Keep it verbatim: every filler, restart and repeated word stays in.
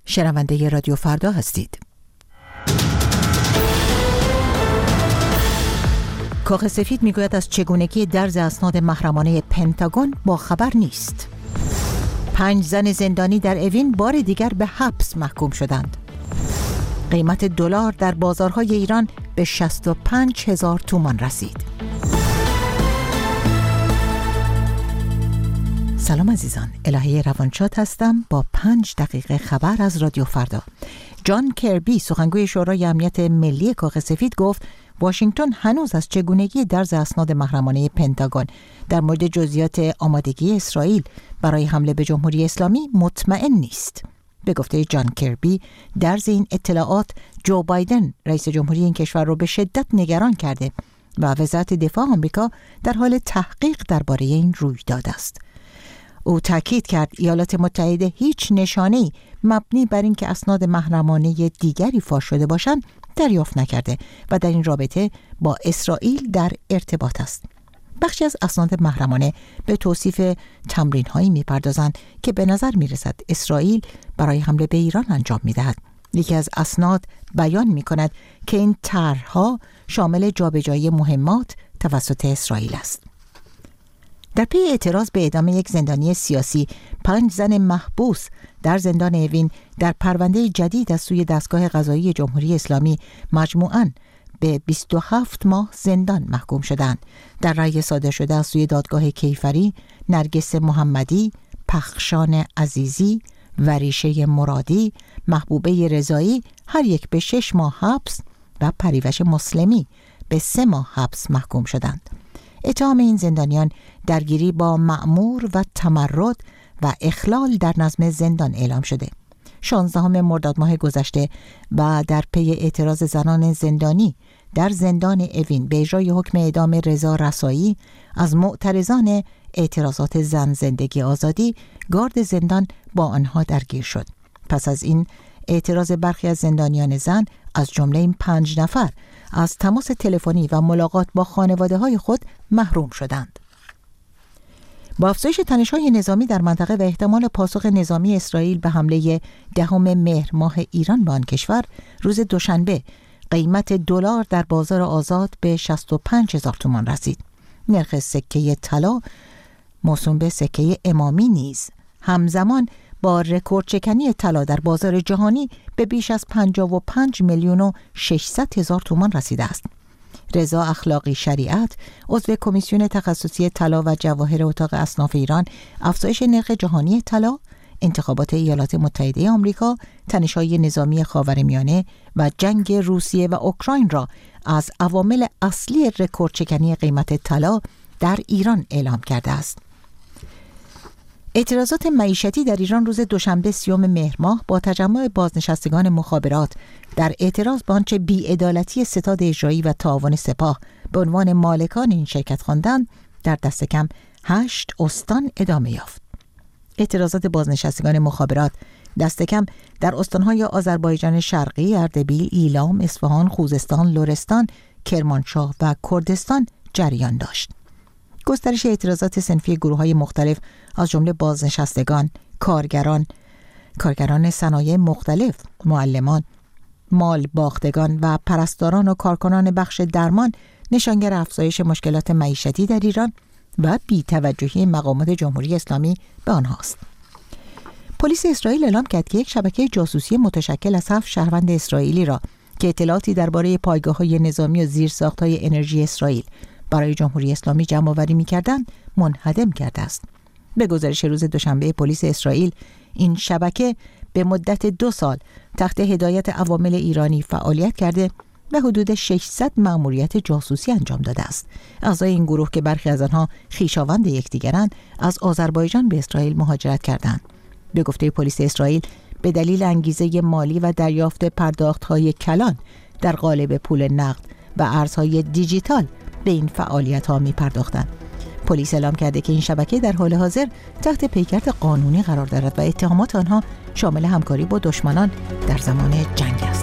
شنونده رادیو فردا هستید. کاخ سفید میگوید از چگونگی درز اسناد محرمانه پنتاگون با خبر نیست. پنج زن زندانی در اوین بار دیگر به حبس محکوم شدند. قیمت دلار در بازارهای ایران به شصت و پنج هزار تومان رسید. سلام عزیزان، الهه روانشاد هستم با پنج دقیقه خبر از رادیو فردا. جان کربی، سخنگوی شورای امنیت ملی کاخ سفید، گفت واشنگتن هنوز از چگونگی درز اسناد محرمانه پنتاگون در مورد جزئیات آمادگی اسرائیل برای حمله به جمهوری اسلامی مطمئن نیست. به گفته جان کربی، درز این اطلاعات جو بایدن رئیس جمهوری این کشور را به شدت نگران کرده و وزارت دفاع آمریکا در حال تحقیق درباره این رویداد است. او تاکید کرد ایالات متحده هیچ نشانه‌ای مبنی بر اینکه اسناد محرمانه دیگری فاش شده باشند دریافت نکرده و در این رابطه با اسرائیل در ارتباط است. بخشی از اسناد محرمانه به توصیف تمرین‌هایی می‌پردازند که به نظر می‌رسد اسرائیل برای حمله به ایران انجام می‌دهد. یکی از اسناد بیان می‌کند که این طرح‌ها شامل جابجایی مهمات توسط اسرائیل است. در پی اعتراض به اعدام یک زندانی سیاسی، پنج زن محبوس در زندان اوین در پرونده جدید از سوی دستگاه قضایی جمهوری اسلامی مجموعاً به بیست و هفت ماه زندان محکوم شدند. در رأی صادر شده از سوی دادگاه کیفری، نرگس محمدی، پخشان عزیزی، وریشه مرادی، محبوبه رضایی هر یک به شش ماه حبس و پریوش مسلمی به سه ماه حبس محکوم شدند. اتهام این زندانیان درگیری با مأمور و تمرد و اخلال در نظم زندان اعلام شده. شانزدهم مرداد ماه گذشته و در پی اعتراض زنان زندانی در زندان اوین به اجرای حکم اعدام رضا رسایی از معترضان اعتراضات زن زندگی آزادی، گارد زندان با آنها درگیر شد. پس از این اعتراض برخی از زندانیان زن از جمله این پنج نفر از تماس تلفنی و ملاقات با خانواده‌های خود محروم شدند. با افزایش تنش‌های نظامی در منطقه و احتمال پاسخ نظامی اسرائیل به حمله دهم مهر ماه ایران به آن کشور، روز دوشنبه قیمت دلار در بازار آزاد به شصت و پنج هزار تومان رسید. نرخ سکه طلا موسوم به سکه امامی نیز همزمان با رکورد شکنی طلا در بازار جهانی به بیش از پنجاه و پنج میلیون و ششصد هزار تومان رسیده است. رضا اخلاقی شریعت، عضو کمیسیون تخصصی طلا و جواهر اتاق اصناف ایران، افزایش نرخ جهانی طلا، انتخابات ایالات متحده آمریکا، تنش‌های نظامی خاورمیانه و جنگ روسیه و اوکراین را از عوامل اصلی رکورد شکنی قیمت طلا در ایران اعلام کرده است. اعتراضات معیشتی در ایران روز دوشنبه سیوم مهر ماه با تجمع بازنشستگان مخابرات در اعتراض به آنچه بی‌عدالتی ستاد اجرایی و تعاون سپاه به عنوان مالکان این شرکت خواندند، در دست کم هشت استان ادامه یافت. اعتراضات بازنشستگان مخابرات دست کم در استان‌های آذربایجان شرقی، اردبیل، ایلام، اصفهان، خوزستان، لرستان، کرمانشاه و کردستان جریان داشت. گسترش اعتراضات صنفی گروه‌های مختلف از جمله بازنشستگان، کارگران، کارگران صنایع مختلف، معلمان، مال باختگان و پرستاران و کارکنان بخش درمان نشانگر افزایش مشکلات معیشتی در ایران و بی‌توجهی مقامات جمهوری اسلامی به آنهاست. پلیس اسرائیل اعلام کرد که یک شبکه جاسوسی متشکل از هفت شهروند اسرائیلی را که اطلاعاتی درباره پایگاه‌های نظامی و زیرساخت‌های انرژی اسرائیل برای جمهوری اسلامی جمع آوری می‌کردند منهدم کرده است. به گزارش روز دوشنبه پلیس اسرائیل، این شبکه به مدت دو سال تحت هدایت عوامل ایرانی فعالیت کرده و حدود ششصد مأموریت جاسوسی انجام داده است. اعضای این گروه که برخی از آنها خویشاوند یکدیگرند، از آذربایجان به اسرائیل مهاجرت کردند. به گفته پلیس اسرائیل، به دلیل انگیزه مالی و دریافت پرداخت‌های کلان در قالب پول نقد و ارزهای دیجیتال به این فعالیت‌ها می‌پرداختند. پلیس اعلام کرده که این شبکه در حال حاضر تحت پیکرت قانونی قرار دارد و اتهامات آنها شامل همکاری با دشمنان در زمان جنگ است.